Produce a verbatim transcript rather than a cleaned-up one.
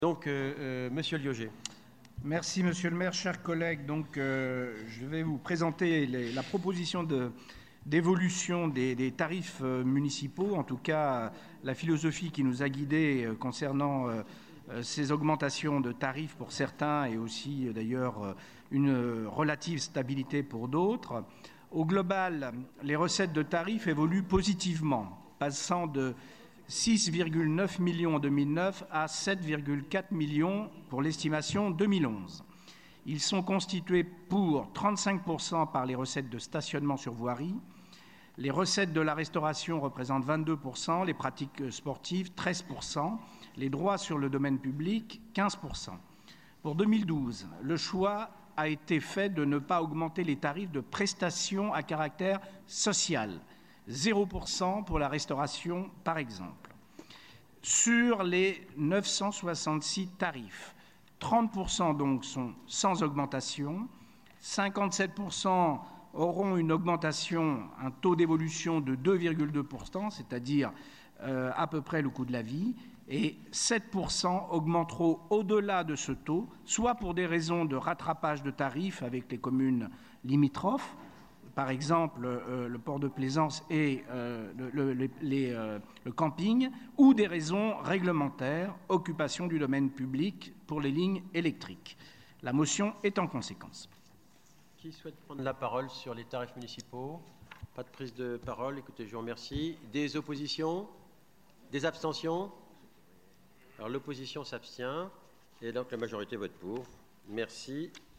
Donc, euh, euh, Monsieur Liogé. Merci, Monsieur le maire. Chers collègues, donc, euh, je vais vous présenter les, la proposition de, d'évolution des, des tarifs euh, municipaux, en tout cas la philosophie qui nous a guidés euh, concernant euh, ces augmentations de tarifs pour certains et aussi euh, d'ailleurs une relative stabilité pour d'autres. Au global, les recettes de tarifs évoluent positivement, passant de six virgule neuf millions en deux mille neuf à sept virgule quatre millions pour l'estimation deux mille onze. Ils sont constitués pour trente-cinq pour cent par les recettes de stationnement sur voirie, les recettes de la restauration représentent vingt-deux pour cent, les pratiques sportives treize pour cent, les droits sur le domaine public quinze pour cent. Pour deux mille douze, le choix a été fait de ne pas augmenter les tarifs de prestations à caractère social, zéro pour cent pour la restauration par exemple. Sur les neuf cent soixante-six tarifs, trente pour cent donc sont sans augmentation, cinquante-sept pour cent auront une augmentation, un taux d'évolution de deux virgule deux pour cent, c'est-à-dire euh, à peu près le coût de la vie, et sept pour cent augmenteront au-delà de ce taux, soit pour des raisons de rattrapage de tarifs avec les communes limitrophes, par exemple euh, le port de plaisance et euh, le, le, les, euh, le camping, ou des raisons réglementaires, occupation du domaine public pour les lignes électriques. La motion est en conséquence. Qui souhaite prendre la parole sur les tarifs municipaux? Pas de prise de parole. Écoutez, je vous remercie. Des oppositions? Des abstentions? Alors l'opposition s'abstient et donc la majorité vote pour. Merci.